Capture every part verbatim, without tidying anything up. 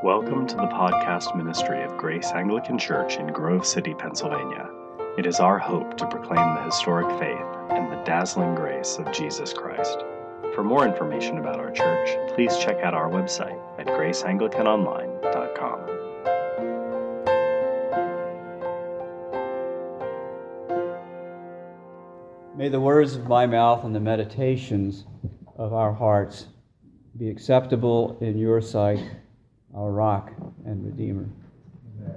Welcome to the podcast ministry of Grace Anglican Church in Grove City, Pennsylvania. It is our hope to proclaim the historic faith and the dazzling grace of Jesus Christ. For more information about our church, please check out our website at grace anglican online dot com. May the words of my mouth and the meditations of our hearts be acceptable in your sight, our rock and redeemer. Amen.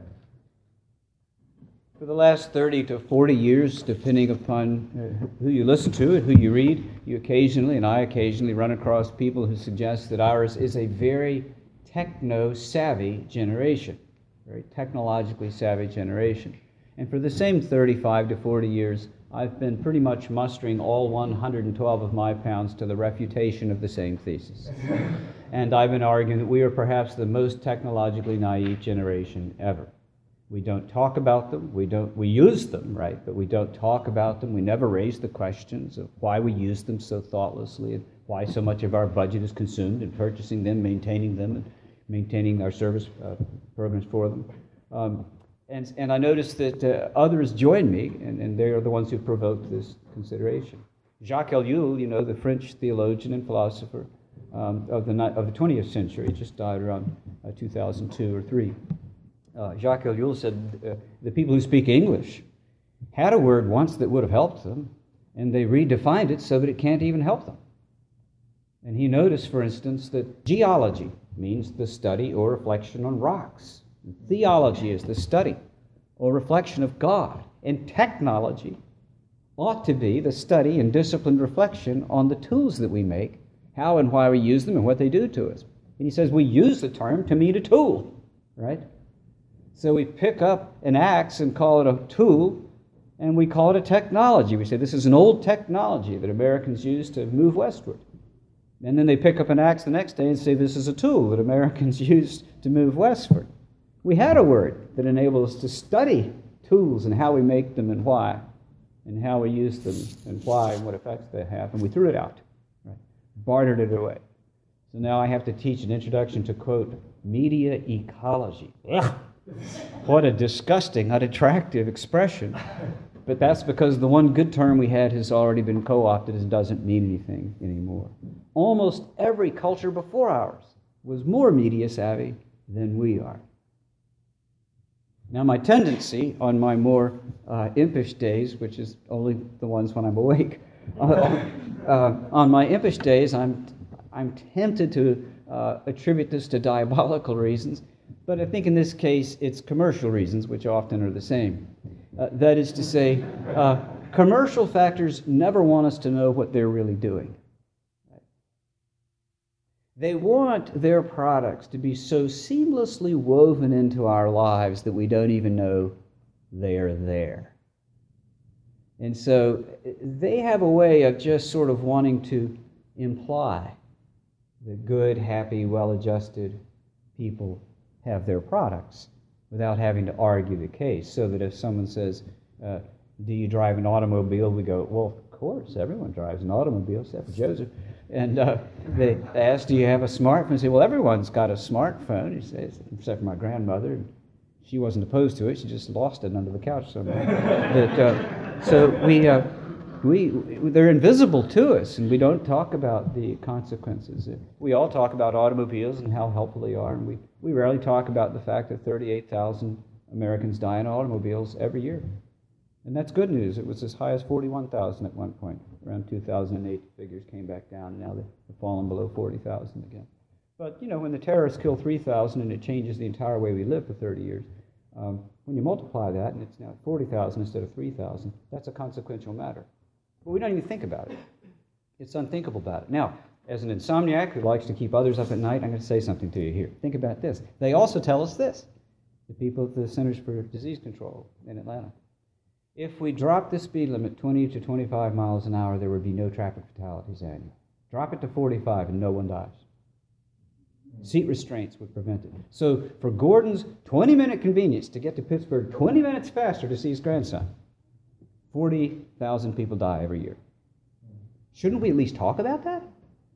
For the last thirty to forty years, depending upon who you listen to and who you read, you occasionally, and I occasionally, run across people who suggest that ours is a very techno-savvy generation, very technologically savvy generation. And for the same thirty-five to forty years, I've been pretty much mustering all one hundred twelve of my pounds to the refutation of the same thesis. And I've been arguing that we are perhaps the most technologically naive generation ever. We don't talk about them, we don't we use them, right, but we don't talk about them. We never raise the questions of why we use them so thoughtlessly and why so much of our budget is consumed in purchasing them, maintaining them, and maintaining our service uh, programs for them. Um, And, and I noticed that uh, others joined me, and, and they are the ones who provoked this consideration. Jacques Ellul, you know, the French theologian and philosopher um, of the of the twentieth century, just died around uh, two thousand two or three. Uh, Jacques Ellul said uh, the people who speak English had a word once that would have helped them, and they redefined it so that it can't even help them. And he noticed, for instance, that geology means the study or reflection on rocks. Theology is the study or reflection of God, and technology ought to be the study and disciplined reflection on the tools that we make, how and why we use them, and what they do to us. And he says we use the term to mean a tool, right? So we pick up an axe and call it a tool, and we call it a technology. We say this is an old technology that Americans use to move westward. And then they pick up an axe the next day and say this is a tool that Americans use to move westward. We had a word that enabled us to study tools and how we make them and why, and how we use them and why and what effects they have, and we threw it out, right? Bartered it away. So now I have to teach an introduction to, quote, media ecology. Ugh. What a disgusting, unattractive expression. But that's because the one good term we had has already been co-opted and doesn't mean anything anymore. Almost every culture before ours was more media savvy than we are. Now, my tendency on my more uh, impish days, which is only the ones when I'm awake, uh, uh, on my impish days, I'm I'm tempted to uh, attribute this to diabolical reasons, but I think in this case it's commercial reasons, which often are the same. Uh, that is to say, uh, commercial factors never want us to know what they're really doing. They want their products to be so seamlessly woven into our lives that we don't even know they're there. And so they have a way of just sort of wanting to imply that good, happy, well-adjusted people have their products without having to argue the case. So that if someone says, uh, do you drive an automobile? We go, well, of course, everyone drives an automobile except for Joseph. And uh, they ask, do you have a smartphone? I say, well, everyone's got a smartphone, he says, except for my grandmother. She wasn't opposed to it. She just lost it under the couch somewhere. but, uh, so we, uh, we, they're invisible to us, and we don't talk about the consequences. We all talk about automobiles and how helpful they are, and we, we rarely talk about the fact that thirty-eight thousand Americans die in automobiles every year. And that's good news. It was as high as forty-one thousand at one point. Around two thousand eight, figures came back down, and now they've fallen below forty thousand again. But, you know, when the terrorists kill three thousand and it changes the entire way we live for thirty years, um, when you multiply that and it's now forty thousand instead of three thousand, that's a consequential matter. But we don't even think about it. It's unthinkable about it. Now, as an insomniac who likes to keep others up at night, I'm going to say something to you here. Think about this. They also tell us this, the people at the Centers for Disease Control in Atlanta. If we drop the speed limit twenty to twenty-five miles an hour, there would be no traffic fatalities annually. Drop it to forty-five and no one dies. Seat restraints would prevent it. So for Gordon's twenty-minute convenience to get to Pittsburgh twenty minutes faster to see his grandson, forty thousand people die every year. Shouldn't we at least talk about that?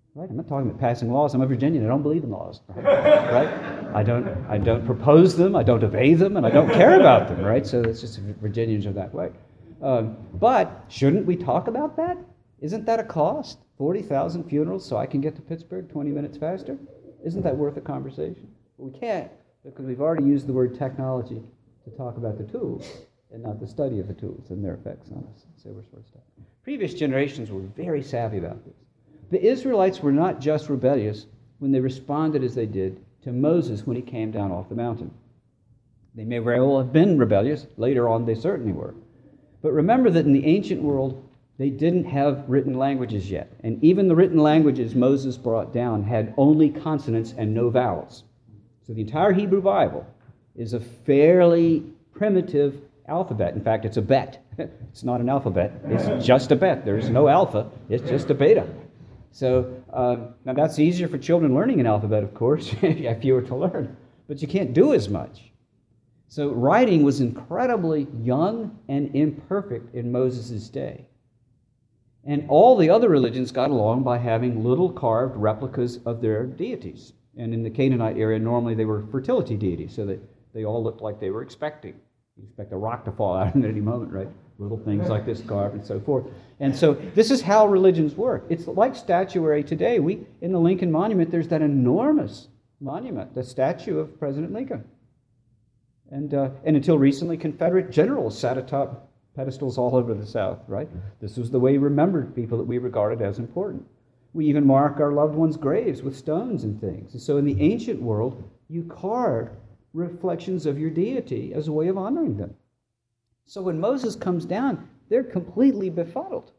Right? I'm not talking about passing laws. I'm a Virginian. I don't believe in laws. Right? right? I don't I don't propose them. I don't obey them, and I don't care about them. Right? So it's just Virginians are that way. Um, but shouldn't we talk about that? Isn't that a cost? forty thousand funerals so I can get to Pittsburgh twenty minutes faster? Isn't that worth a conversation? But we can't, because we've already used the word technology to talk about the tools and not the study of the tools and their effects on us. So we're sort of stuck. Previous generations were very savvy about this. The Israelites were not just rebellious when they responded as they did to Moses when he came down off the mountain. They may very well have been rebellious. Later on, they certainly were. But remember that in the ancient world, they didn't have written languages yet. And even the written languages Moses brought down had only consonants and no vowels. So the entire Hebrew Bible is a fairly primitive alphabet. In fact, it's a bet. It's not an alphabet. It's just a bet. There's no alpha. It's just a beta. So uh, now that's easier for children learning an alphabet, of course, if you were to learn. But you can't do as much. So writing was incredibly young and imperfect in Moses' day. And all the other religions got along by having little carved replicas of their deities. And in the Canaanite area, normally they were fertility deities, so that they all looked like they were expecting. You expect a rock to fall out at any moment, right? Little things like this carved and so forth. And so this is how religions work. It's like statuary today. We in the Lincoln Monument, there's that enormous monument, the statue of President Lincoln. And uh, and until recently, Confederate generals sat atop pedestals all over the South, right? This was the way we remembered people that we regarded as important. We even mark our loved ones' graves with stones and things. And so in the ancient world, you carved reflections of your deity as a way of honoring them. So when Moses comes down, they're completely befuddled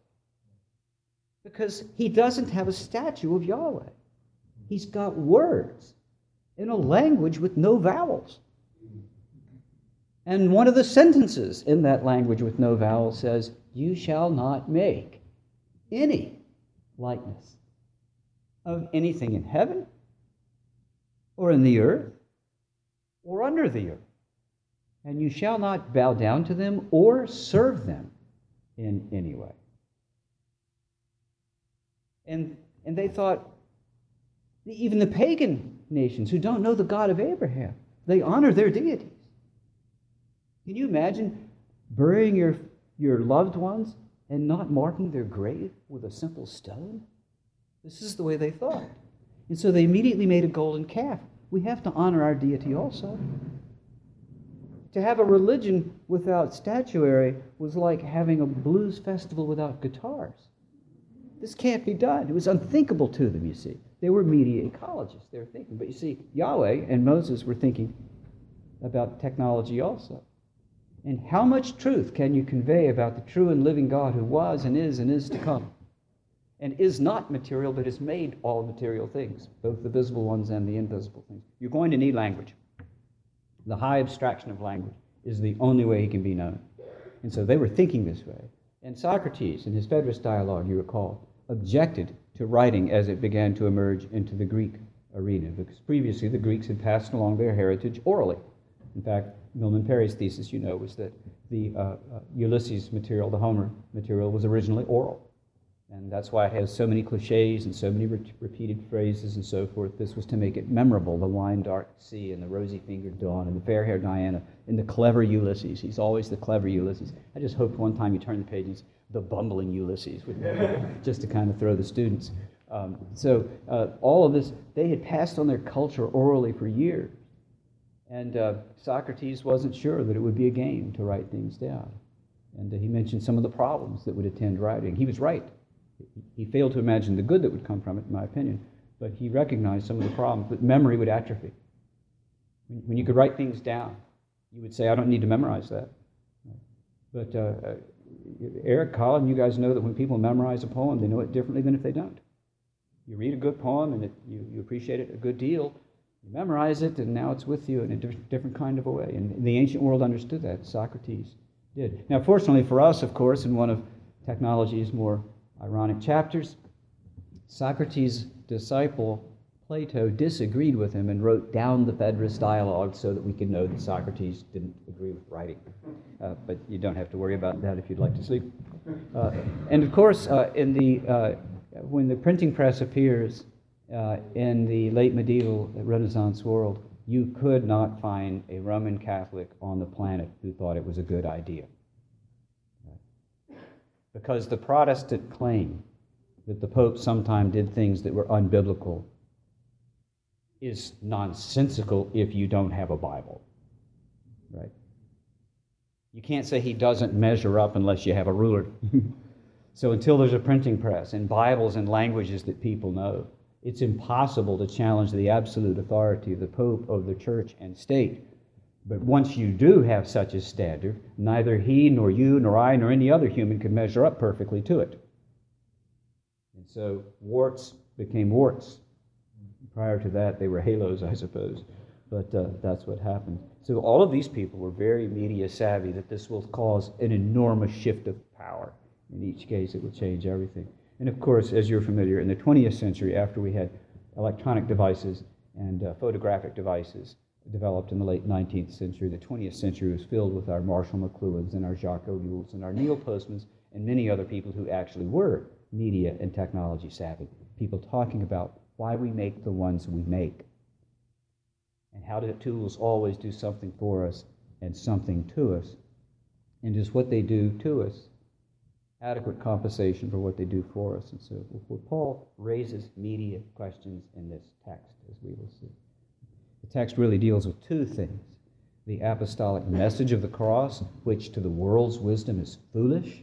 because he doesn't have a statue of Yahweh. He's got words in a language with no vowels. And one of the sentences in that language with no vowels says, "You shall not make any likeness of anything in heaven or in the earth or under the earth. And you shall not bow down to them or serve them in any way." And, and they thought, even the pagan nations who don't know the God of Abraham, they honor their deities. Can you imagine burying your, your loved ones and not marking their grave with a simple stone? This is the way they thought. And so they immediately made a golden calf. We have to honor our deity also. To have a religion without statuary was like having a blues festival without guitars. This can't be done. It was unthinkable to them, you see. They were media ecologists. They were thinking. But you see, Yahweh and Moses were thinking about technology also. And how much truth can you convey about the true and living God who was and is and is to come? And is not material, but has made all material things, both the visible ones and the invisible things. You're going to need language. The high abstraction of language is the only way he can be known. And so they were thinking this way. And Socrates, in his Phaedrus dialogue, you recall, objected to writing as it began to emerge into the Greek arena, because previously the Greeks had passed along their heritage orally. In fact, Milman Parry's thesis, you know, was that the uh, uh, Ulysses material, the Homer material, was originally oral. And that's why it has so many cliches and so many re- repeated phrases and so forth. This was to make it memorable, the wine-dark sea and the rosy-fingered dawn and the fair-haired Diana and the clever Ulysses. He's always the clever Ulysses. I just hoped one time you turn the page and it's the bumbling Ulysses, just to kind of throw the students. Um, so uh, all of this, they had passed on their culture orally for years. And uh, Socrates wasn't sure that it would be a game to write things down. And uh, he mentioned some of the problems that would attend writing. He was right. He failed to imagine the good that would come from it, in my opinion, but he recognized some of the problems, that memory would atrophy. When you could write things down, you would say, I don't need to memorize that. But uh, Eric, Colin, you guys know that when people memorize a poem, they know it differently than if they don't. You read a good poem and it, you, you appreciate it a good deal, you memorize it, and now it's with you in a different, different kind of a way. And the ancient world understood that. Socrates did. Now, fortunately for us, of course, in one of technology's more ironic chapters, Socrates' disciple Plato disagreed with him and wrote down the Phaedrus dialogue so that we can know that Socrates didn't agree with writing. Uh, but you don't have to worry about that if you'd like to sleep. Uh, and of course, uh, in the uh, when the printing press appears uh, in the late medieval Renaissance world, you could not find a Roman Catholic on the planet who thought it was a good idea. Because the Protestant claim that the Pope sometimes did things that were unbiblical is nonsensical if you don't have a Bible, right? You can't say he doesn't measure up unless you have a ruler. So until there's a printing press and Bibles in languages that people know, it's impossible to challenge the absolute authority of the Pope over the Church and state. But once you do have such a standard, neither he nor you nor I nor any other human can measure up perfectly to it. And so warts became warts. Prior to that, they were halos, I suppose. But uh, that's what happened. So all of these people were very media savvy that this will cause an enormous shift of power. In each case, it will change everything. And of course, as you're familiar, in the twentieth century, after we had electronic devices and uh, photographic devices developed in the late nineteenth century, the twentieth century was filled with our Marshall McLuhans and our Jacques Ellul's and our Neil Postmans and many other people who actually were media and technology savvy. People talking about why we make the ones we make and how the tools always do something for us and something to us. And is what they do to us adequate compensation for what they do for us? And so Paul raises media questions in this text, as we will see. The text really deals with two things: the apostolic message of the cross, which to the world's wisdom is foolish,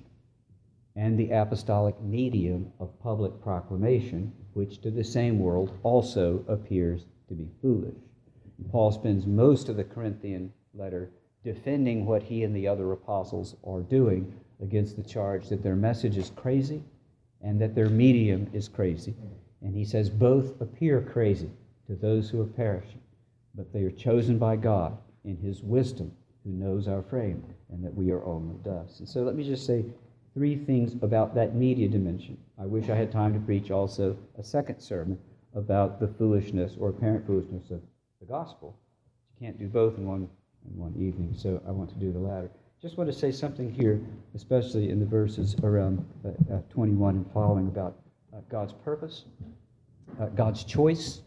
and the apostolic medium of public proclamation, which to the same world also appears to be foolish. Paul spends most of the Corinthian letter defending what he and the other apostles are doing against the charge that their message is crazy and that their medium is crazy. And he says both appear crazy to those who are perishing, but they are chosen by God in his wisdom, who knows our frame and that we are only dust. And so let me just say three things about that media dimension. I wish I had time to preach also a second sermon about the foolishness or apparent foolishness of the gospel. You can't do both in one in one evening, so I want to do the latter. Just want to say something here, especially in the verses around uh, uh, twenty-one and following, about uh, God's purpose, uh, God's choice,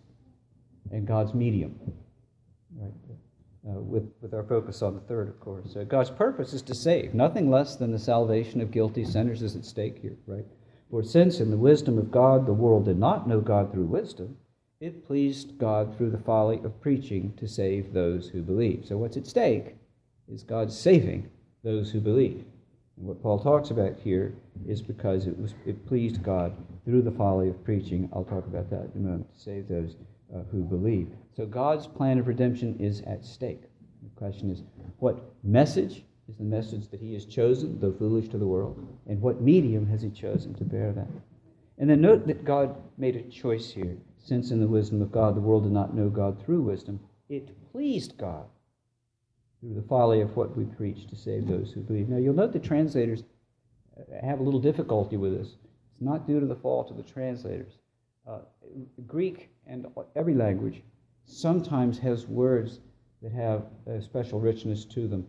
and God's medium. Right? Uh, with, with our focus on the third, of course. So God's purpose is to save. Nothing less than the salvation of guilty sinners is at stake here, right? For since in the wisdom of God the world did not know God through wisdom, it pleased God through the folly of preaching to save those who believe. So what's at stake is God saving those who believe. And what Paul talks about here is because it was it pleased God through the folly of preaching. I'll talk about that in a moment, to save those uh, who believe. So God's plan of redemption is at stake. The question is, what message is the message that he has chosen, though foolish to the world, and what medium has he chosen to bear that? And then note that God made a choice here. Since in the wisdom of God the world did not know God through wisdom, it pleased God through the folly of what we preach to save those who believe. Now you'll note the translators have a little difficulty with this. It's not due to the fault of the translators. Uh, Greek and every language sometimes has words that have a special richness to them.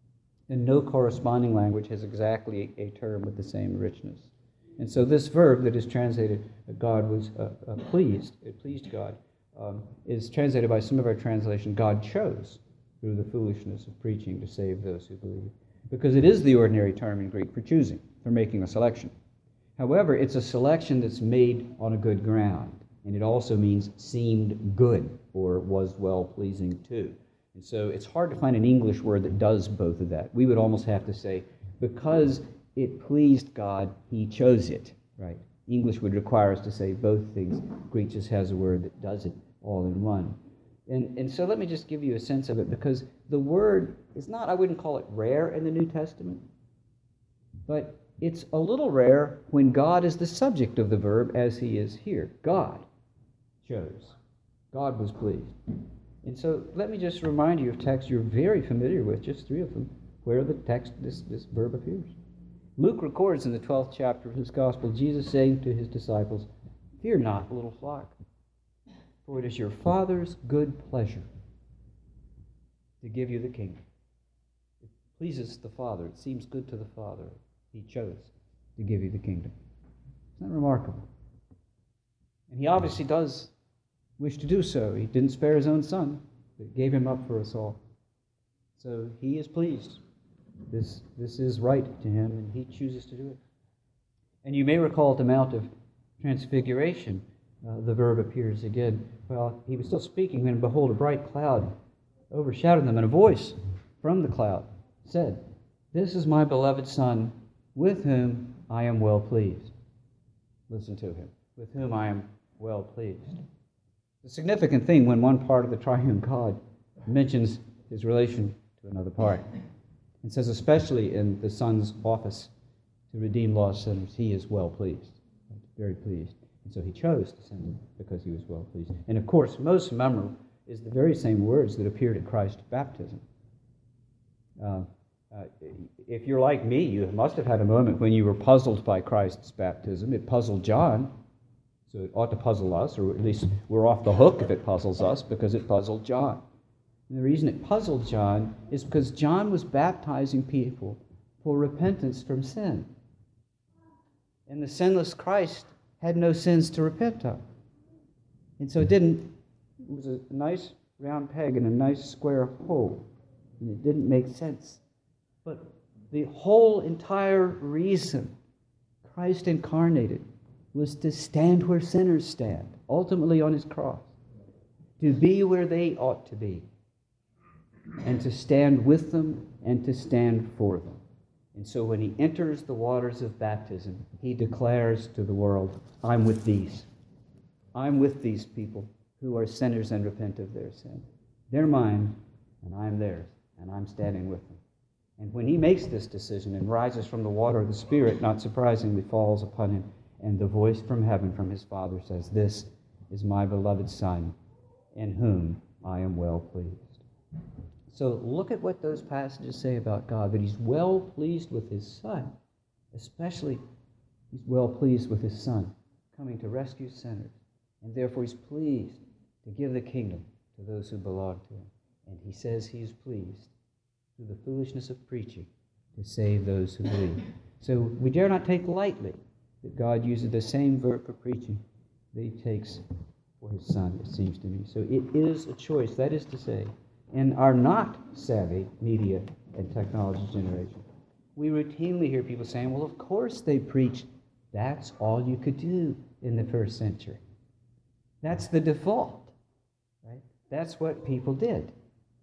And no corresponding language has exactly a term with the same richness. And so this verb that is translated, God was uh, uh, pleased, it pleased God, um, is translated by some of our translation, God chose through the foolishness of preaching to save those who believe. Because it is the ordinary term in Greek for choosing, for making a selection. However, it's a selection that's made on a good ground. And it also means seemed good or was well-pleasing to. And so it's hard to find an English word that does both of that. We would almost have to say, because it pleased God, he chose it, right? English would require us to say both things. Greek just has a word that does it all in one. And, and so let me just give you a sense of it, because the word is not, I wouldn't call it rare in the New Testament, but it's a little rare when God is the subject of the verb, as he is here. God chose. God was pleased. And so let me just remind you of texts you're very familiar with, just three of them, where the text, this, this verb appears. Luke records in the twelfth chapter of his gospel, Jesus saying to his disciples, "Fear not, little flock, for it is your Father's good pleasure to give you the kingdom." It pleases the Father. It seems good to the Father. He chose to give you the kingdom. Isn't that remarkable? he obviously does wish to do so. He didn't spare his own son, but gave him up for us all. So he is pleased. This, this is right to him, and he chooses to do it. And you may recall at the Mount of Transfiguration, uh, the verb appears again. Well, he was still speaking when, behold, a bright cloud overshadowed them, and a voice from the cloud said, "This is my beloved Son, with whom I am well pleased." Listen to him. With whom I am well pleased. The significant thing when one part of the triune God mentions his relation to another part, and says especially in the Son's office to redeem lost sinners, he is well pleased, very pleased. And so he chose to send him because he was well pleased. And of course, most memorable is the very same words that appeared at Christ's baptism. Uh, uh, if you're like me, you must have had a moment when you were puzzled by Christ's baptism. It puzzled John, so it ought to puzzle us, or at least we're off the hook if it puzzles us, because it puzzled John. And the reason it puzzled John is because John was baptizing people for repentance from sin. And the sinless Christ had no sins to repent of. And so it didn't, it was a nice round peg in a nice square hole. And it didn't make sense. But the whole entire reason Christ incarnated was to stand where sinners stand, ultimately on his cross, to be where they ought to be, and to stand with them and to stand for them. And so when he enters the waters of baptism, he declares to the world, I'm with these. I'm with these people who are sinners and repent of their sin. They're mine, and I'm theirs, and I'm standing with them. And when he makes this decision and rises from the water of the Spirit, not surprisingly falls upon him, and the voice from heaven from his Father says, "This is my beloved Son, in whom I am well pleased." So look at what those passages say about God, that he's well pleased with his Son. Especially, he's well pleased with his Son, coming to rescue sinners. And therefore he's pleased to give the kingdom to those who belong to him. And he says he's pleased through the foolishness of preaching to save those who believe. So we dare not take lightly that God uses the same verb for preaching that he takes for his Son, it seems to me. So it is a choice, that is to say, in our not savvy media and technology generation, we routinely hear people saying, well, of course they preached. That's all you could do in the first century. That's the default, right? That's what people did.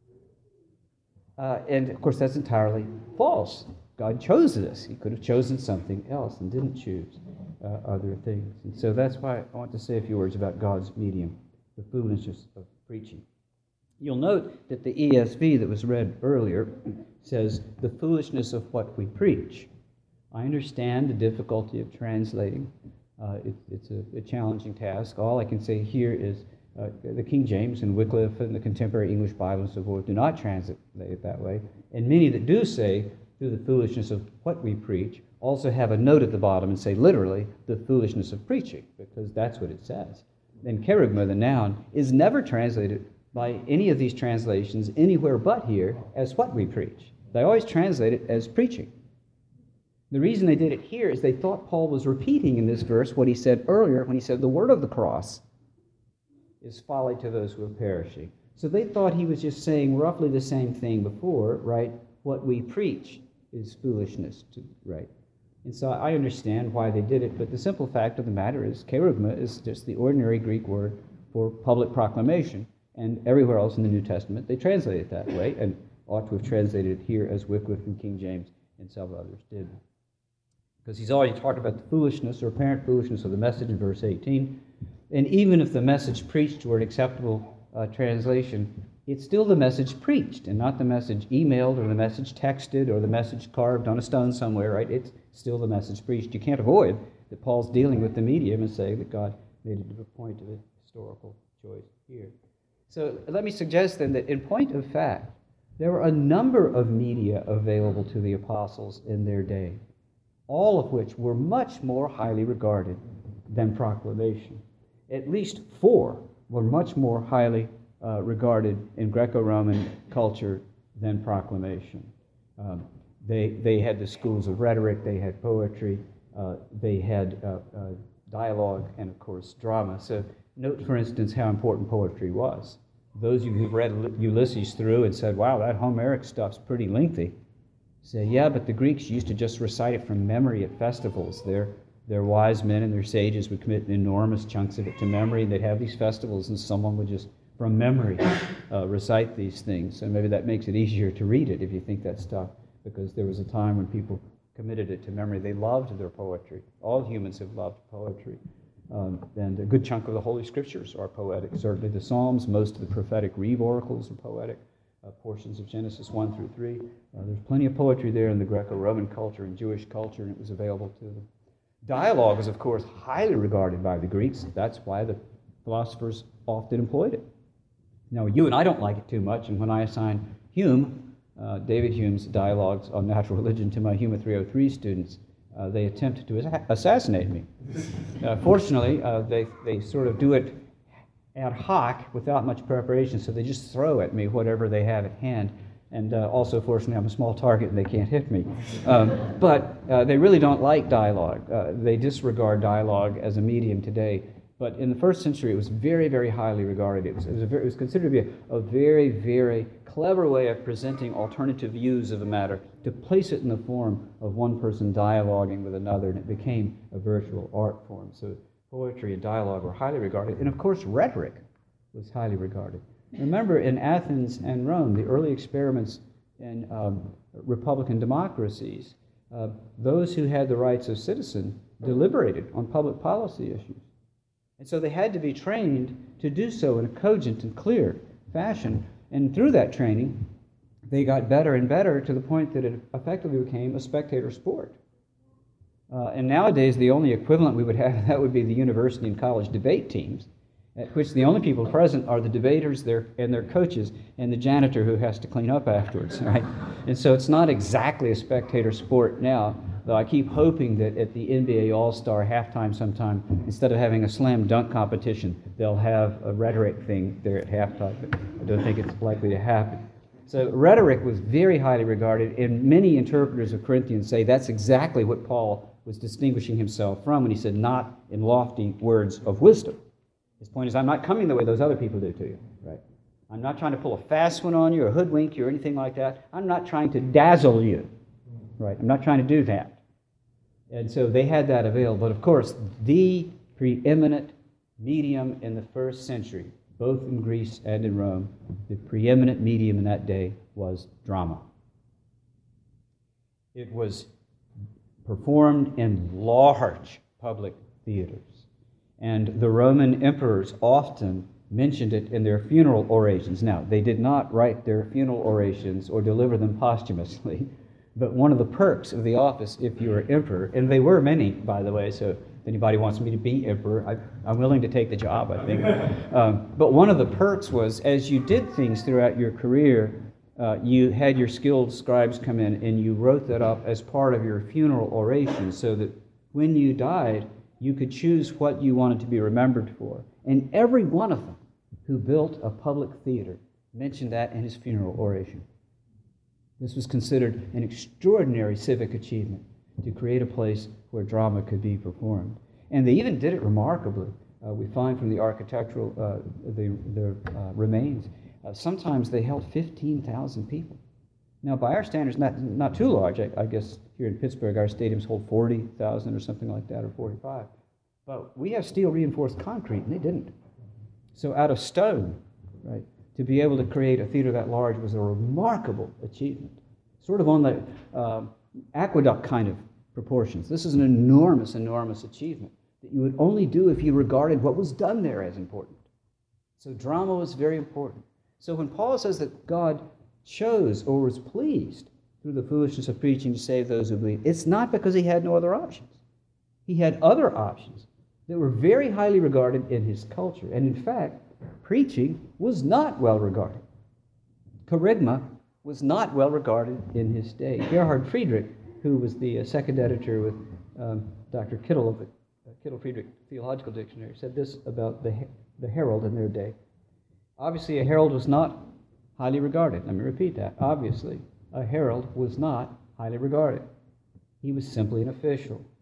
Uh, and, of course, that's entirely false. God chose this. He could have chosen something else and didn't choose uh, other things. And so that's why I want to say a few words about God's medium, the foolishness of preaching. You'll note that the E S V that was read earlier says, the foolishness of what we preach. I understand the difficulty of translating. Uh, it, it's a, a challenging task. All I can say here is uh, the King James and Wycliffe and the contemporary English Bible and so forth do not translate it that way. And many that do say, through the foolishness of what we preach, also have a note at the bottom and say, literally, the foolishness of preaching, because that's what it says. And kerygma, the noun, is never translated by any of these translations anywhere but here as what we preach. They always translate it as preaching. The reason they did it here is they thought Paul was repeating in this verse what he said earlier when he said the word of the cross is folly to those who are perishing. So they thought he was just saying roughly the same thing before, right? What we preach is foolishness, to, right? And so I understand why they did it, but the simple fact of the matter is kerygma is just the ordinary Greek word for public proclamation. And everywhere else in the New Testament, they translate it that way, and ought to have translated it here as Wycliffe and King James and several others did. Because he's already talked about the foolishness or apparent foolishness of the message in verse eighteen. And even if the message preached were an acceptable uh, translation, it's still the message preached and not the message emailed or the message texted or the message carved on a stone somewhere, right? It's still the message preached. You can't avoid that Paul's dealing with the medium and saying that God made it to a point of a historical choice here. So let me suggest then that in point of fact, there were a number of media available to the apostles in their day, all of which were much more highly regarded than proclamation. At least four were much more highly uh, regarded in Greco-Roman culture than proclamation. Um, they, they had the schools of rhetoric, they had poetry, uh, they had uh, uh, dialogue and, of course, drama. So note, for instance, how important poetry was. Those of you who've read Ulysses through and said, wow, that Homeric stuff's pretty lengthy, say, yeah, but the Greeks used to just recite it from memory at festivals. Their, their wise men and their sages would commit enormous chunks of it to memory, and they'd have these festivals, and someone would just, from memory, uh, recite these things. And maybe that makes it easier to read it if you think that stuff, because there was a time when people committed it to memory. They loved their poetry. All humans have loved poetry. Um, and a good chunk of the Holy Scriptures are poetic. Certainly the Psalms, most of the prophetic Reeve oracles are poetic. Uh, portions of Genesis one through three. Uh, there's plenty of poetry there in the Greco-Roman culture and Jewish culture, and it was available to them. Dialogue is, of course, highly regarded by the Greeks. That's why the philosophers often employed it. Now, you and I don't like it too much, and when I assign Hume, uh, David Hume's Dialogues on Natural Religion, to my Hume three oh three students, uh, they attempt to assa- assassinate me. Uh, fortunately, uh, they, they sort of do it ad hoc without much preparation, so they just throw at me whatever they have at hand. And uh, also, fortunately, I'm a small target and they can't hit me. Um, but uh, they really don't like dialogue. Uh, they disregard dialogue as a medium today. But in the first century, it was very, very highly regarded. It was, it was, a very, it was considered to be a, a very, very clever way of presenting alternative views of a matter, to place it in the form of one person dialoguing with another, and it became a virtual art form. So poetry and dialogue were highly regarded. And of course, rhetoric was highly regarded. Remember, in Athens and Rome, the early experiments in um, republican democracies, uh, those who had the rights of citizen deliberated on public policy issues. And so they had to be trained to do so in a cogent and clear fashion. And through that training, they got better and better to the point that it effectively became a spectator sport. Uh, and nowadays, the only equivalent we would have, that would be the university and college debate teams, at which the only people present are the debaters their, and their coaches and the janitor who has to clean up afterwards, right? And so it's not exactly a spectator sport now, though I keep hoping that at the N B A All-Star halftime sometime, instead of having a slam dunk competition, they'll have a rhetoric thing there at halftime, but I don't think it's likely to happen. So rhetoric was very highly regarded, and many interpreters of Corinthians say that's exactly what Paul was distinguishing himself from when he said, not in lofty words of wisdom. His point is, I'm not coming the way those other people do to you, right? I'm not trying to pull a fast one on you or hoodwink you or anything like that. I'm not trying to dazzle you, right? I'm not trying to do that. And so they had that available. But of course, the preeminent medium in the first century, both in Greece and in Rome, the preeminent medium in that day was drama. It was performed in large public theaters. And the Roman emperors often mentioned it in their funeral orations. Now, they did not write their funeral orations or deliver them posthumously, but one of the perks of the office, if you were emperor, and they were many, by the way, so if anybody wants me to be emperor, I, I'm willing to take the job, I think. Um, but one of the perks was, as you did things throughout your career, uh, you had your skilled scribes come in and you wrote that up as part of your funeral oration, so that when you died, you could choose what you wanted to be remembered for. And every one of them who built a public theater mentioned that in his funeral oration. This was considered an extraordinary civic achievement, to create a place where drama could be performed. And they even did it remarkably. Uh, we find from the architectural, uh, the, the uh, remains, uh, sometimes they held fifteen thousand people. Now, by our standards, not, not too large. I, I guess here in Pittsburgh, our stadiums hold forty thousand or something like that, or forty-five. But we have steel-reinforced concrete, and they didn't. So out of stone, right, to be able to create a theater that large was a remarkable achievement, sort of on the uh, aqueduct kind of proportions. This is an enormous, enormous achievement that you would only do if you regarded what was done there as important. So drama was very important. So when Paul says that God chose or was pleased through the foolishness of preaching to save those who believe, it's not because he had no other options. He had other options that were very highly regarded in his culture. And in fact, preaching was not well regarded. Kerygma was not well regarded in his day. Gerhard Friedrich, who was the uh, second editor with um, Doctor Kittel of the uh, Kittel-Friedrich Theological Dictionary, said this about the, the herald in their day. Obviously, a herald was not highly regarded. Let me repeat that. Obviously, a herald was not highly regarded. He was simply an official.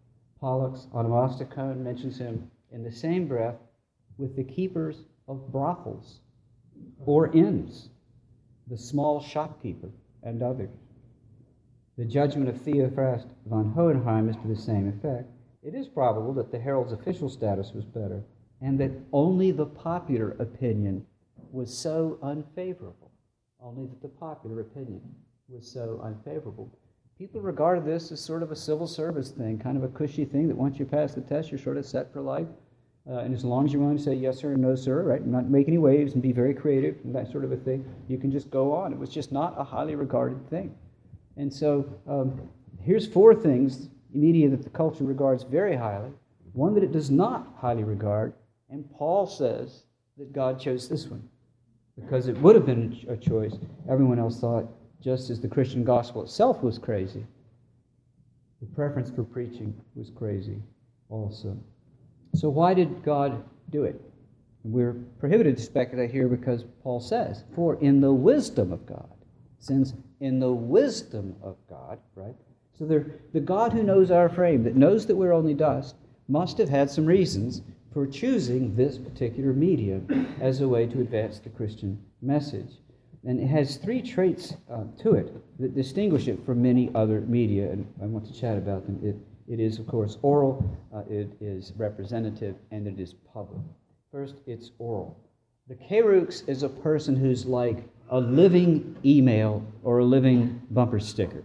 Pollux Onomasticon mentions him in the same breath with the keepers of brothels or inns, the small shopkeeper, and others. The judgment of Theophrast von Hohenheim is to the same effect. It is probable that the herald's official status was better, and that only the popular opinion was so unfavorable. Only that the popular opinion was so unfavorable. People regarded this as sort of a civil service thing, kind of a cushy thing that once you pass the test, you're sort of set for life. Uh, and as long as you want to say yes sir and no sir, right, and not make any waves and be very creative and that sort of a thing, you can just go on. It was just not a highly regarded thing. And so um, here's four things, media that the culture regards very highly, one that it does not highly regard, and Paul says that God chose this one because it would have been a choice. Everyone else thought, just as the Christian gospel itself was crazy, the preference for preaching was crazy also. So why did God do it? We're prohibited to speculate here because Paul says, for in the wisdom of God, since in the wisdom of God, right? So there, the God who knows our frame, that knows that we're only dust, must have had some reasons for choosing this particular medium as a way to advance the Christian message. And it has three traits uh, to it that distinguish it from many other media, and I want to chat about them. It, it is, of course, oral, uh, it is representative, and it is public. First, it's oral. The Kerux is a person who's like a living email or a living bumper sticker.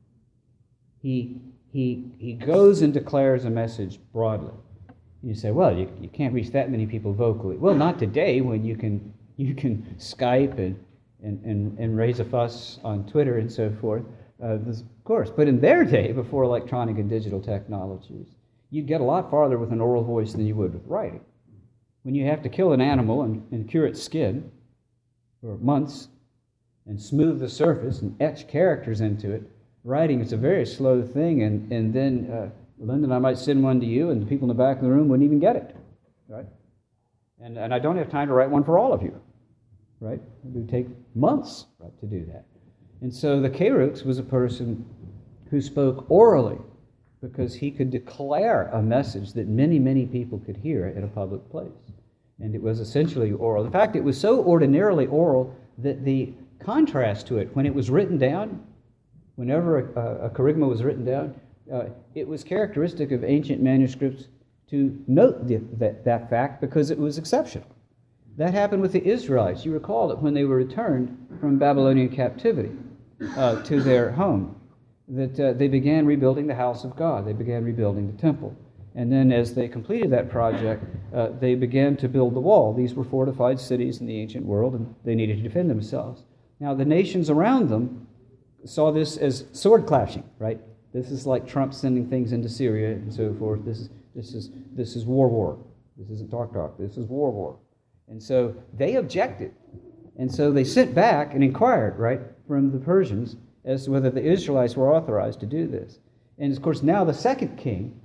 He, he, he goes and declares a message broadly. You say, well, you, you can't reach that many people vocally. Well, not today when you can you can Skype and And, and, and raise a fuss on Twitter and so forth, uh, this, of course. But in their day, before electronic and digital technologies, you'd get a lot farther with an oral voice than you would with writing. When you have to kill an animal and, and cure its skin for months and smooth the surface and etch characters into it, writing is a very slow thing, and, and then uh, Linda and I might send one to you, and the people in the back of the room wouldn't even get it, right? And, and I don't have time to write one for all of you. Right? It would take months, right, to do that. And so the Kerux was a person who spoke orally because he could declare a message that many, many people could hear in a public place. And it was essentially oral. In fact, it was so ordinarily oral that the contrast to it, when it was written down, whenever a, a kerygma was written down, uh, it was characteristic of ancient manuscripts to note the, that, that fact because it was exceptional. That happened with the Israelites. You recall that when they were returned from Babylonian captivity uh, to their home, that uh, they began rebuilding the house of God. They began rebuilding the temple. And then as they completed that project, uh, they began to build the wall. These were fortified cities in the ancient world, and they needed to defend themselves. Now, the nations around them saw this as sword clashing, right? This is like Trump sending things into Syria and so forth. This is, this is, this is war war. This isn't talk talk. This is war war. And so they objected. And so they sent back and inquired, right, from the Persians as to whether the Israelites were authorized to do this. And, of course, now the second king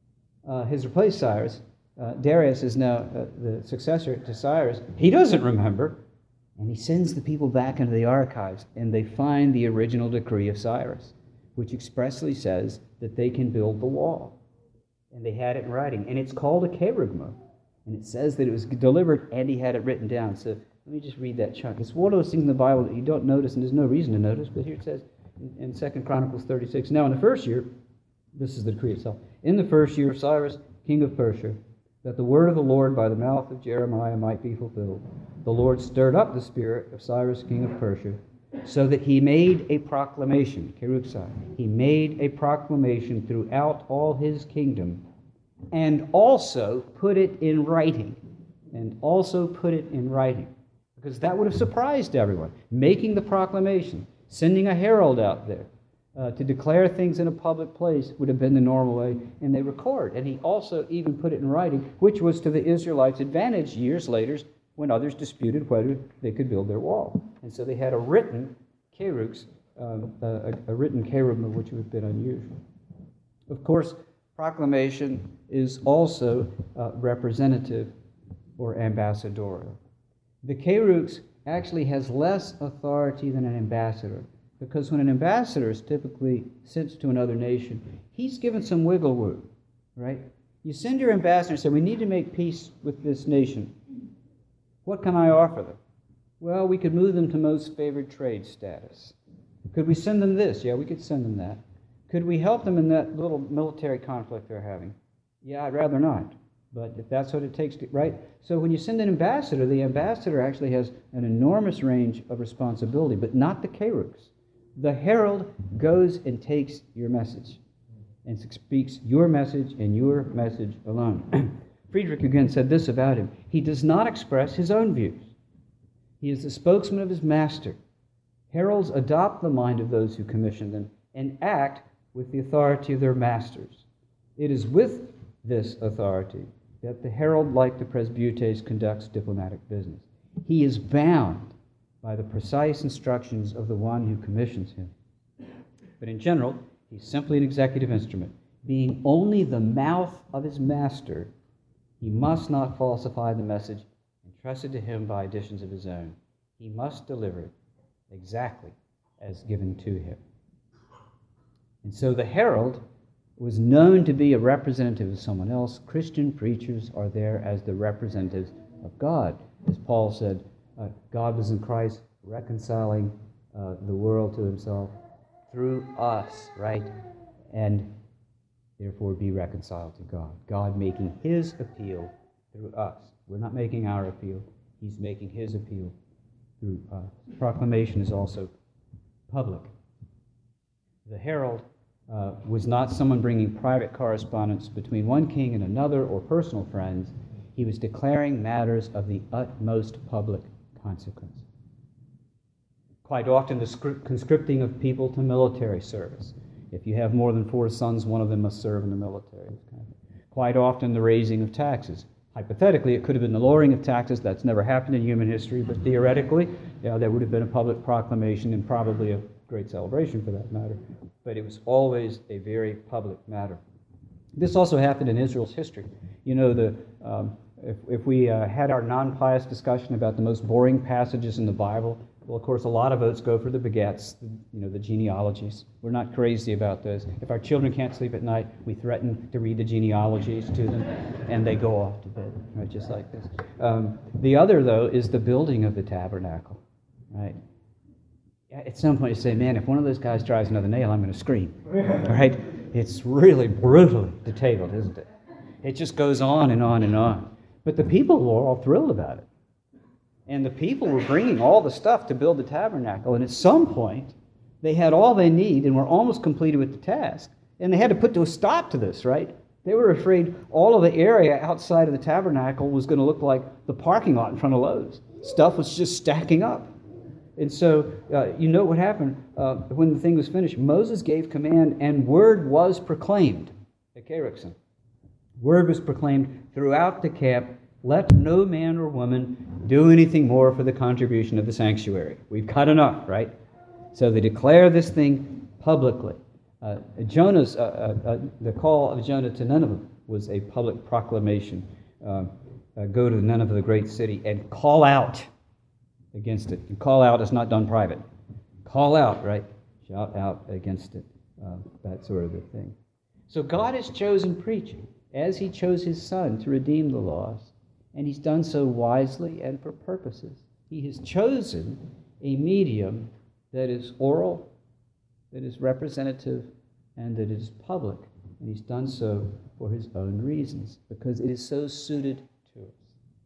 uh, has replaced Cyrus. Uh, Darius is now uh, the successor to Cyrus. He doesn't remember. And he sends the people back into the archives, and they find the original decree of Cyrus, which expressly says that they can build the wall. And they had it in writing. And it's called a kerygma. And it says that it was delivered, and he had it written down. So let me just read that chunk. It's one of those things in the Bible that you don't notice, and there's no reason to notice. But here it says in, in Second Chronicles thirty-six, now in the first year, this is the decree itself, in the first year of Cyrus, king of Persia, that the word of the Lord by the mouth of Jeremiah might be fulfilled, the Lord stirred up the spirit of Cyrus, king of Persia, so that he made a proclamation, Keruxai, he made a proclamation throughout all his kingdom, and also put it in writing. And also put it in writing. Because that would have surprised everyone. Making the proclamation, sending a herald out there uh, to declare things in a public place would have been the normal way, and they record. And he also even put it in writing, which was to the Israelites' advantage years later when others disputed whether they could build their wall. And so they had a written kerux, um, a, a written kerygma, which would have been unusual. Of course, proclamation is also uh, representative or ambassadorial. The kerux actually has less authority than an ambassador, because when an ambassador is typically sent to another nation, he's given some wiggle room. right? You send your ambassador and say, we need to make peace with this nation. What can I offer them? Well, we could move them to most favored trade status. Could we send them this? Yeah, we could send them that. Could we help them in that little military conflict they're having? Yeah, I'd rather not. But if that's what it takes to, right? So when you send an ambassador, the ambassador actually has an enormous range of responsibility, but not the kerux. The herald goes and takes your message and speaks your message and your message alone. Friedrich again said this about him. He does not express his own views. He is the spokesman of his master. Heralds adopt the mind of those who commission them and act with the authority of their masters. It is with this authority that the herald, like the presbytes, conducts diplomatic business. He is bound by the precise instructions of the one who commissions him. But in general, he's simply an executive instrument. Being only the mouth of his master, he must not falsify the message entrusted to him by additions of his own. He must deliver it exactly as given to him. And so the herald was known to be a representative of someone else. Christian preachers are there as the representatives of God. As Paul said, uh, God was in Christ reconciling uh, the world to himself through us, right? And therefore be reconciled to God. God making his appeal through us. We're not making our appeal. He's making his appeal through us. Proclamation is also public. The herald uh, was not someone bringing private correspondence between one king and another or personal friends. He was declaring matters of the utmost public consequence. Quite often the script, conscripting of people to military service. If you have more than four sons, one of them must serve in the military. Quite often the raising of taxes. Hypothetically, it could have been the lowering of taxes. That's never happened in human history, but theoretically, yeah, there would have been a public proclamation and probably a great celebration for that matter. But it was always a very public matter. This also happened in Israel's history. You know, the um, if, if we uh, had our non-pious discussion about the most boring passages in the Bible, well, of course, a lot of votes go for the begats, the, you know, the genealogies. We're not crazy about those. If our children can't sleep at night, we threaten to read the genealogies to them, and they go off to bed, right, just like this. Um, the other, though, is the building of the tabernacle, right? At some point, you say, man, if one of those guys drives another nail, I'm going to scream, right? It's really brutally detailed, isn't it? It just goes on and on and on. But the people were all thrilled about it. And the people were bringing all the stuff to build the tabernacle. And at some point, they had all they need and were almost completed with the task. And they had to put to a stop to this, right? They were afraid all of the area outside of the tabernacle was going to look like the parking lot in front of Lowe's. Stuff was just stacking up. And so, uh, you know what happened uh, when the thing was finished? Moses gave command, and word was proclaimed at Keruxim. Word was proclaimed throughout the camp. Let no man or woman do anything more for the contribution of the sanctuary. We've got enough, right? So they declare this thing publicly. Uh, Jonah's, uh, uh, uh, the call of Jonah to Nineveh was a public proclamation. Uh, uh, go to Nineveh, the great city, and call out against it. And call out is not done private. Call out, right? Shout out against it. Uh, that sort of a thing. So God has chosen preaching, as he chose his Son to redeem the lost. And he's done so wisely and for purposes. He has chosen a medium that is oral, that is representative, and that is public. And he's done so for his own reasons, because it is so suited to us.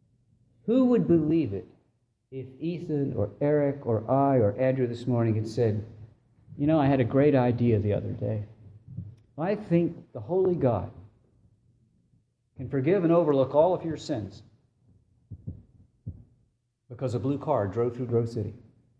Who would believe it if Ethan or Eric or I or Andrew this morning had said, you know, I had a great idea the other day. I think the Holy God can forgive and overlook all of your sins because a blue car drove through Grove City.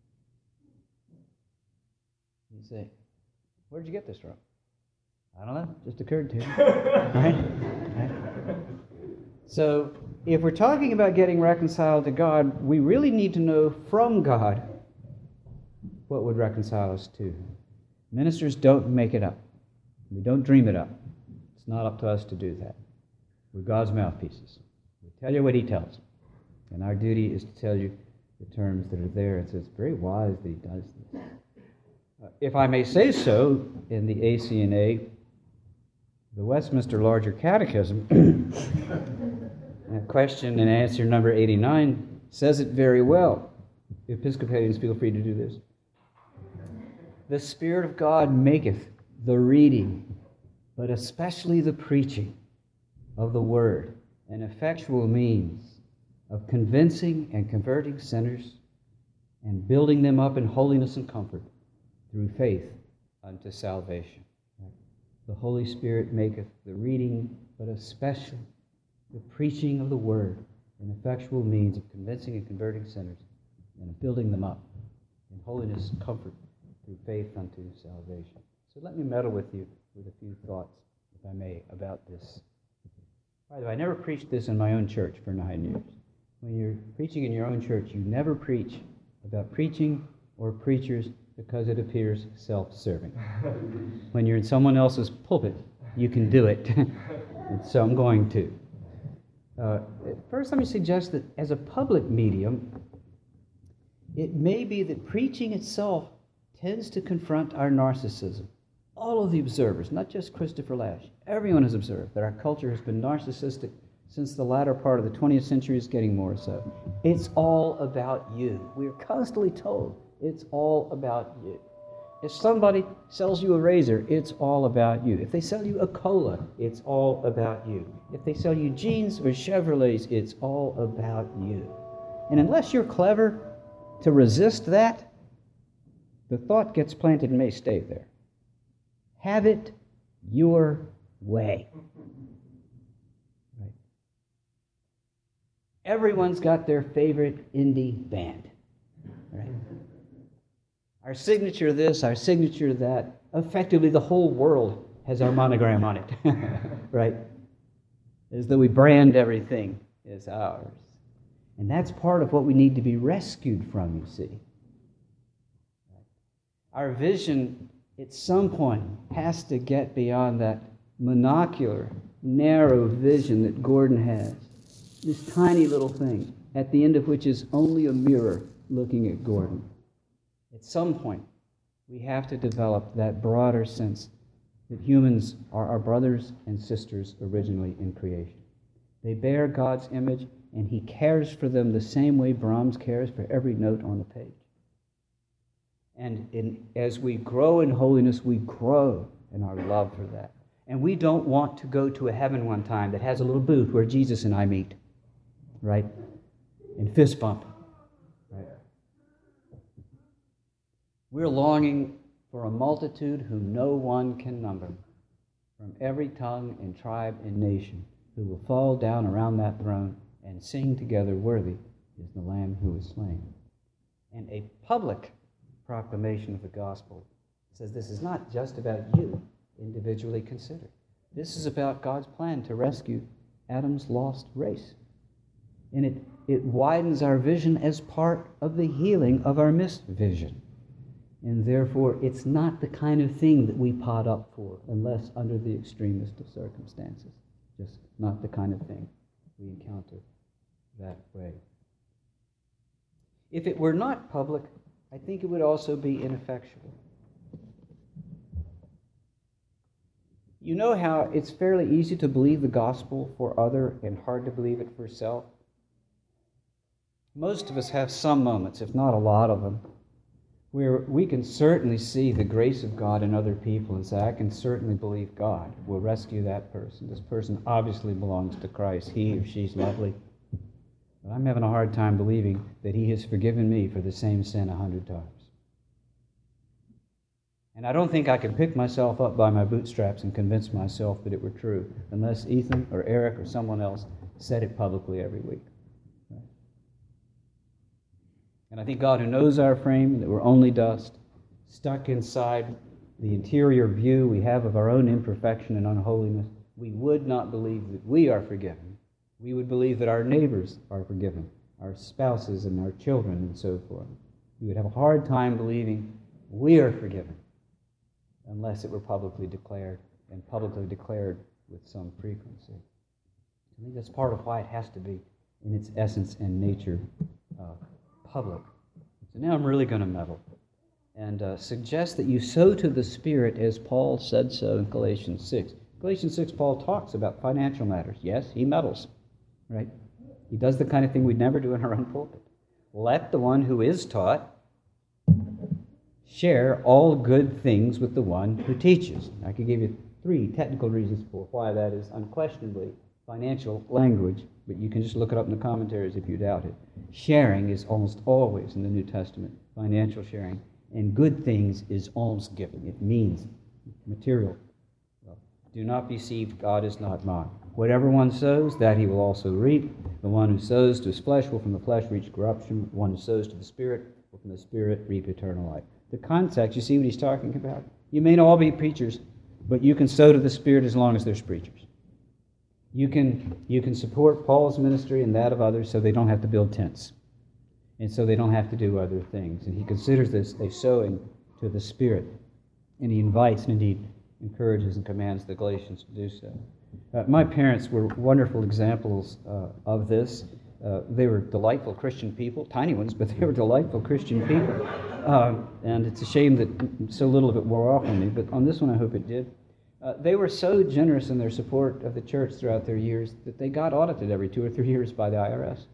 You say, where did you get this from? I don't know, just occurred to me. Right? Right? So, if we're talking about getting reconciled to God, we really need to know from God what would reconcile us to Him. Ministers don't make it up. We don't dream it up. It's not up to us to do that. We're God's mouthpieces. We tell you what He tells. And our duty is to tell you the terms that are there. And so it's very wise that He does this. Uh, if I may say so, in the A C N A, The Westminster Larger Catechism, question and answer number eighty-nine, says it very well. Episcopalians, feel free to do this. The Spirit of God maketh the reading, but especially the preaching of the Word, an effectual means of convincing and converting sinners and building them up in holiness and comfort through faith unto salvation. The Holy Spirit maketh the reading, but especially the preaching of the Word, an effectual means of convincing and converting sinners and of building them up in holiness and comfort through faith unto salvation. So let me meddle with you with a few thoughts, if I may, about this. By the way, I never preached this in my own church for nine years. When you're preaching in your own church, you never preach about preaching or preachers because it appears self-serving. When you're in someone else's pulpit, you can do it. And so I'm going to. Uh, first, let me suggest that as a public medium, it may be that preaching itself tends to confront our narcissism. All of the observers, not just Christopher Lasch, everyone has observed that our culture has been narcissistic since the latter part of the twentieth century, is getting more so. It's all about you. We're constantly told it's all about you. If somebody sells you a razor, it's all about you. If they sell you a cola, it's all about you. If they sell you jeans or Chevrolets, it's all about you. And unless you're clever to resist that, the thought gets planted and may stay there. Have it your way. Right. Everyone's got their favorite indie band. Right? Our signature this, our signature that. Effectively, the whole world has our monogram on it. Right? As though we brand everything as ours. And that's part of what we need to be rescued from, you see. Our vision, at some point, has to get beyond that monocular, narrow vision that Gordon has. This tiny little thing, at the end of which is only a mirror looking at Gordon. At some point, we have to develop that broader sense that humans are our brothers and sisters originally in creation. They bear God's image, and He cares for them the same way Brahms cares for every note on the page. And in, as we grow in holiness, we grow in our love for that. And we don't want to go to a heaven one time that has a little booth where Jesus and I meet, right? And fist bump, right? We're longing for a multitude whom no one can number, from every tongue and tribe and nation, who will fall down around that throne and sing together, "Worthy is the Lamb who was slain." And a public proclamation of the gospel says this is not just about you individually considered. This is about God's plan to rescue Adam's lost race. And it, it widens our vision as part of the healing of our missed vision. And therefore, it's not the kind of thing that we pot up for unless under the extremest of circumstances. Just not the kind of thing we encounter that way. If it were not public, I think it would also be ineffectual. You know how it's fairly easy to believe the gospel for other and hard to believe it for self? Most of us have some moments, if not a lot of them, where we can certainly see the grace of God in other people and say, I can certainly believe God will rescue that person. This person obviously belongs to Christ. He or she's lovely. But I'm having a hard time believing that He has forgiven me for the same sin a hundred times. And I don't think I could pick myself up by my bootstraps and convince myself that it were true unless Ethan or Eric or someone else said it publicly every week. Right? And I think God, who knows our frame, that we're only dust, stuck inside the interior view we have of our own imperfection and unholiness, we would not believe that we are forgiven. We would believe that our neighbors are forgiven, our spouses and our children and so forth. We would have a hard time believing we are forgiven unless it were publicly declared, and publicly declared with some frequency. I think that's part of why it has to be, in its essence and nature, uh, public. So now I'm really going to meddle and uh, suggest that you sow to the Spirit as Paul said so in Galatians six. Galatians six, Paul talks about financial matters. Yes, he meddles, right? He does the kind of thing we'd never do in our own pulpit. Let the one who is taught share all good things with the one who teaches. I could give you three technical reasons for why that is unquestionably financial language, but you can just look it up in the commentaries if you doubt it. Sharing is almost always in the New Testament financial sharing, and good things is almsgiving. It means material. Well, do not be deceived, God is not mocked. Whatever one sows, that he will also reap. The one who sows to his flesh will from the flesh reach corruption. The one who sows to the Spirit will from the Spirit reap eternal life. The context, you see what he's talking about? You may not all be preachers, but you can sow to the Spirit as long as there's preachers. You can, you can support Paul's ministry and that of others so they don't have to build tents. And so they don't have to do other things. And he considers this a sowing to the Spirit. And he invites and indeed encourages and commands the Galatians to do so. Uh, my parents were wonderful examples uh, of this. Uh, they were delightful Christian people, tiny ones, but they were delightful Christian people. Uh, and it's a shame that so little of it wore off on me, but on this one I hope it did. Uh, they were so generous in their support of the church throughout their years that they got audited every two or three years by the I R S.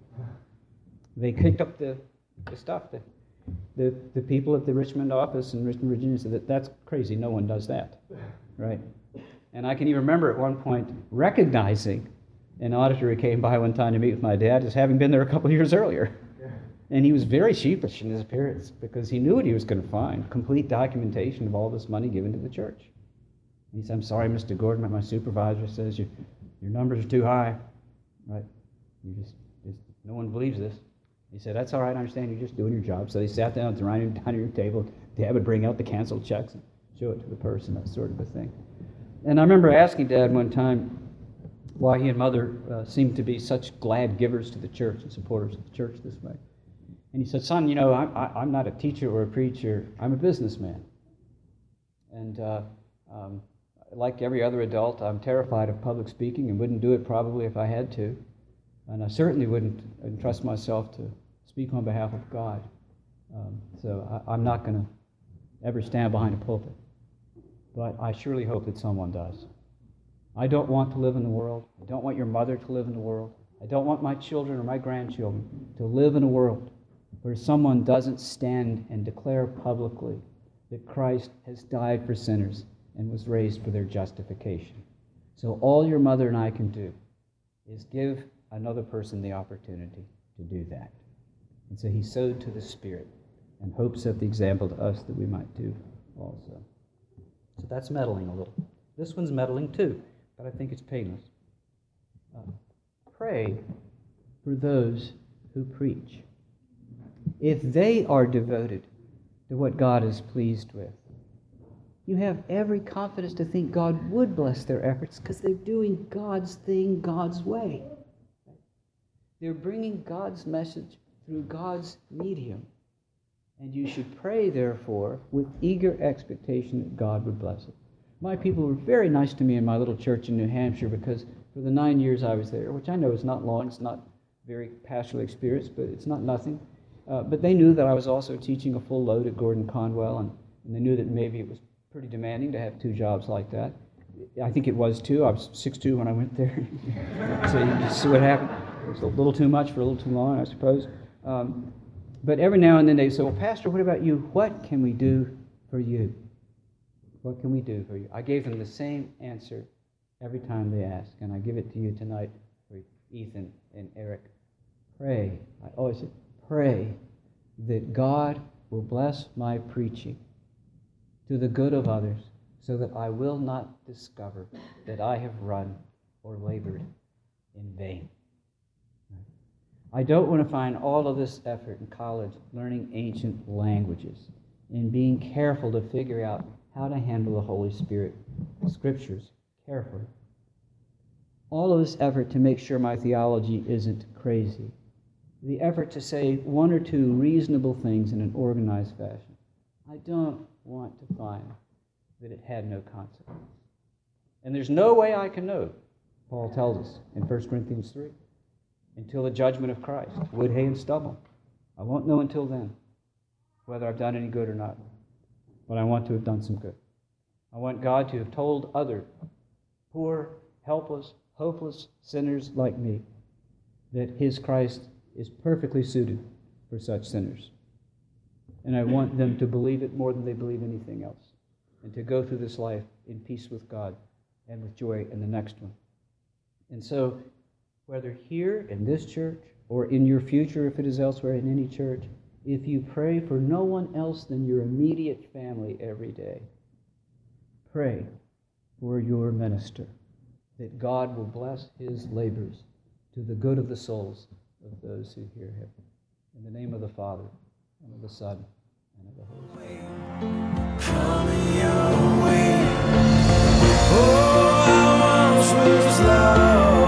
They kicked up the, the stuff. The, the, the people at the Richmond office in Richmond, Virginia said that that's crazy, no one does that, right? And I can even remember at one point recognizing an auditor who came by one time to meet with my dad as having been there a couple of years earlier. And he was very sheepish in his appearance because he knew what he was going to find, complete documentation of all this money given to the church. And he said, I'm sorry, Mister Gordon, but my supervisor says you, your numbers are too high. Right? You just, just, no one believes this. He said, that's all right, I understand, you're just doing your job. So they sat down at the dining room table. Dad would bring out the canceled checks and show it to the person, that sort of a thing. And I remember asking Dad one time why he and Mother uh, seemed to be such glad givers to the church and supporters of the church this way. And he said, son, you know, I'm, I, I'm not a teacher or a preacher. I'm a businessman. And uh, um, like every other adult, I'm terrified of public speaking and wouldn't do it probably if I had to. And I certainly wouldn't entrust myself to speak on behalf of God. Um, so I, I'm not going to ever stand behind a pulpit. But I surely hope that someone does. I don't want to live in the world. I don't want your mother to live in the world. I don't want my children or my grandchildren to live in a world where someone doesn't stand and declare publicly that Christ has died for sinners and was raised for their justification. So all your mother and I can do is give another person the opportunity to do that. And so he sowed to the Spirit and hopes set the example to us that we might do also. So that's meddling a little. This one's meddling too, but I think it's painless. Uh, pray for those who preach. If they are devoted to what God is pleased with, you have every confidence to think God would bless their efforts because they're doing God's thing God's way. They're bringing God's message through God's medium. And you should pray, therefore, with eager expectation that God would bless it. My people were very nice to me in my little church in New Hampshire because for the nine years I was there, which I know is not long, it's not very pastoral experience, but it's not nothing. Uh, but they knew that I was also teaching a full load at Gordon Conwell, and, and they knew that maybe it was pretty demanding to have two jobs like that. I think it was too. I was six foot two when I went there. So you see what happened. It was a little too much for a little too long, I suppose. Um, but every now and then they say, well, Pastor, what about you? What can we do for you? What can we do for you? I gave them the same answer every time they ask, and I give it to you tonight for Ethan and Eric. Pray. I always say, pray that God will bless my preaching to the good of others so that I will not discover that I have run or labored in vain. I don't want to find all of this effort in college learning ancient languages and being careful to figure out how to handle the Holy Spirit Scriptures carefully. All of this effort to make sure my theology isn't crazy. The effort to say one or two reasonable things in an organized fashion. I don't want to find that it had no consequence. And there's no way I can know, Paul tells us in First Corinthians three, until the judgment of Christ, wood, hay, and stubble. I won't know until then whether I've done any good or not. But I want to have done some good. I want God to have told other poor, helpless, hopeless sinners like me, that his Christ is perfectly suited for such sinners. And I want them to believe it more than they believe anything else, and to go through this life in peace with God and with joy in the next one. And so, whether here in this church or in your future, if it is elsewhere in any church, if you pray for no one else than your immediate family every day, pray for your minister, that God will bless his labors to the good of the souls of those who hear him. In the name of the Father, and of the Son, and of the Holy Spirit. Coming your way. Oh, I once was lost.